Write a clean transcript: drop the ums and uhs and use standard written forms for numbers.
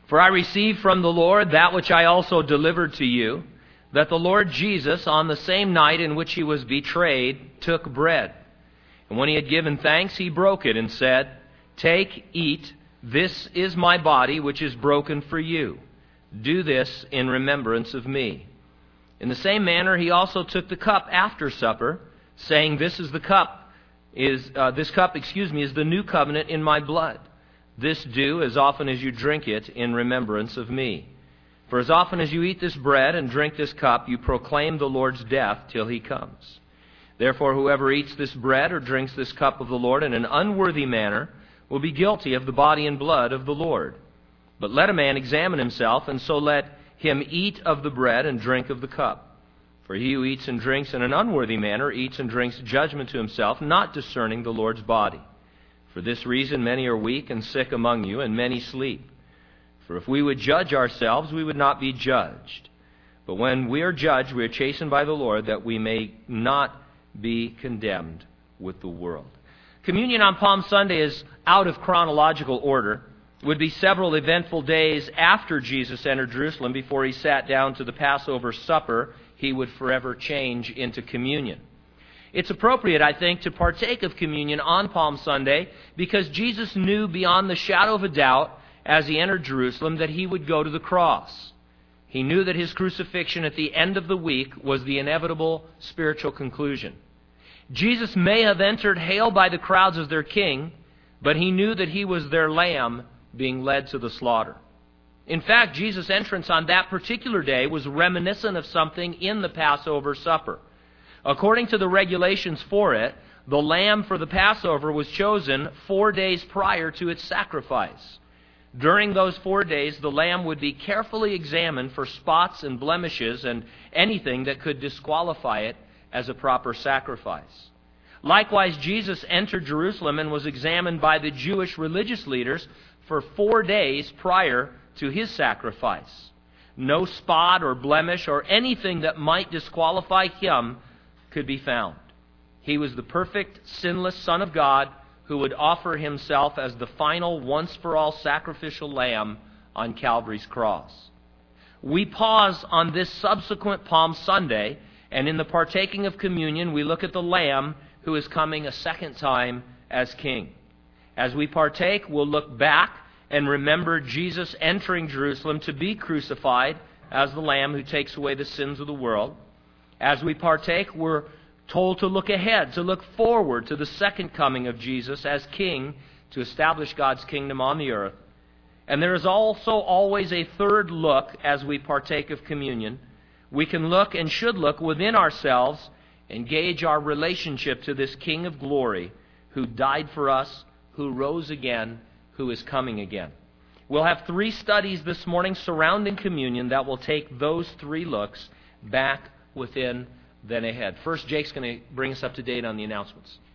For I received from the Lord that which I also delivered to you, that the Lord Jesus, on the same night in which he was betrayed, took bread. And when he had given thanks, he broke it and said, Take, eat, this is my body, which is broken for you. Do this in remembrance of me. In the same manner, he also took the cup after supper, saying, This cup is the new covenant in my blood. This do as often as you drink it in remembrance of me. For as often as you eat this bread and drink this cup, you proclaim the Lord's death till he comes. Therefore, whoever eats this bread or drinks this cup of the Lord in an unworthy manner will be guilty of the body and blood of the Lord. But let a man examine himself, and so let him eat of the bread and drink of the cup. For he who eats and drinks in an unworthy manner eats and drinks judgment to himself, not discerning the Lord's body. For this reason many are weak and sick among you, and many sleep. For if we would judge ourselves, we would not be judged. But when we are judged, we are chastened by the Lord, that we may not be condemned with the world. Communion on Palm Sunday is out of chronological order. It would be several eventful days after Jesus entered Jerusalem before he sat down to the Passover supper he would forever change into communion. It's appropriate, I think, to partake of communion on Palm Sunday because Jesus knew beyond the shadow of a doubt as he entered Jerusalem that he would go to the cross. He knew that his crucifixion at the end of the week was the inevitable spiritual conclusion. Jesus may have entered hailed by the crowds as their king, but he knew that he was their lamb being led to the slaughter. In fact, Jesus' entrance on that particular day was reminiscent of something in the Passover supper. According to the regulations for it, the lamb for the Passover was chosen 4 days prior to its sacrifice. During those 4 days, the lamb would be carefully examined for spots and blemishes and anything that could disqualify it as a proper sacrifice. Likewise, Jesus entered Jerusalem and was examined by the Jewish religious leaders for 4 days prior to his sacrifice. No spot or blemish or anything that might disqualify him could be found. He was the perfect, sinless Son of God who would offer himself as the final, once-for-all sacrificial lamb on Calvary's cross. We pause on this subsequent Palm Sunday, and in the partaking of communion, we look at the Lamb who is coming a second time as King. As we partake, we'll look back and remember Jesus entering Jerusalem to be crucified as the Lamb who takes away the sins of the world. As we partake, we're told to look ahead, to look forward to the second coming of Jesus as King to establish God's kingdom on the earth. And there is also always a third look as we partake of communion. We can look and should look within ourselves and gauge our relationship to this King of glory who died for us, who rose again, who is coming again. We'll have 3 studies this morning surrounding communion that will take those 3 looks back, within, then ahead. First, Jake's going to bring us up to date on the announcements.